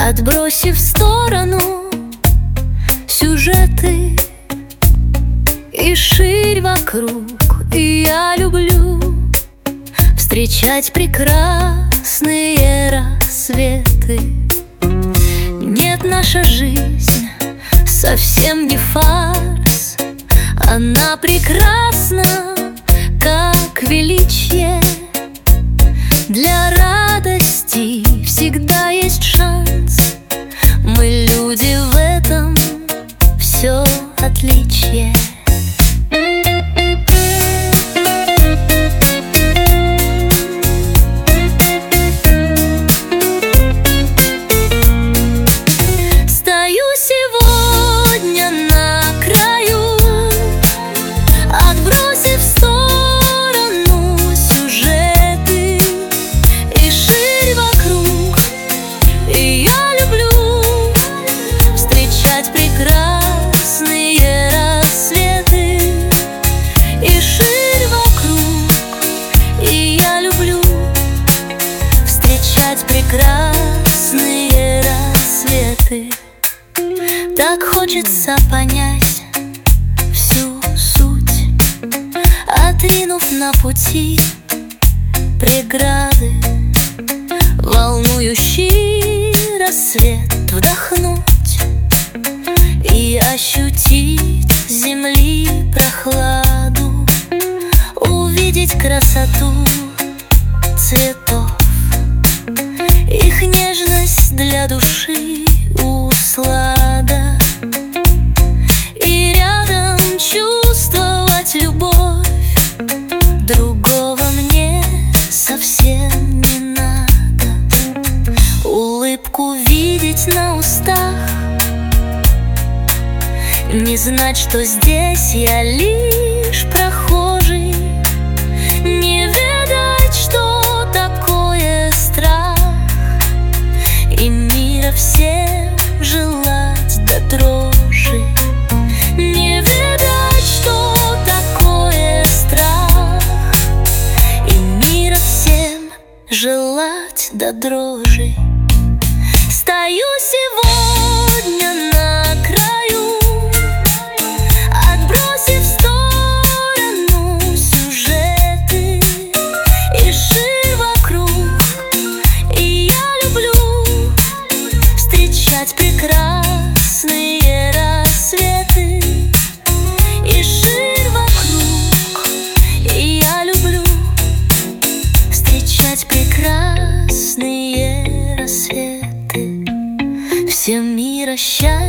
Отбросив в сторону сюжеты и ширь вокруг, и я люблю встречать прекрасные рассветы. Нет, наша жизнь совсем не фарс, она прекрасна, как величие. Для радости всегда есть шанс, мы люди, в этом все отличие. Стою сегодня на краю, отбросив в сторону сюжеты и ширь вокруг, и я люблю встречать прекрасные рассветы. И ширь вокруг, и я люблю встречать прекрасные рассветы. Так хочется понять всю суть, отринув на пути преграды. Волнующий рассвет вдохнуть и ощутить земли прохладу, увидеть красоту цветов, их нежность для души услада, и рядом чувствовать любовь. Другого мне совсем не надо. Улыбку видеть на устах, не знать, что здесь я лишь прохожий, не ведать, что такое страх, и мира всем желать до дрожи. Не ведать, что такое страх, и мира всем желать до дрожи. Стою сегодня на краю, отбросив в сторону сюжеты и ширь вокруг, и я люблю встречать прекрасные рассветы. И ширь вокруг, и я люблю встречать прекрасные рассветы. Всем мира счастья.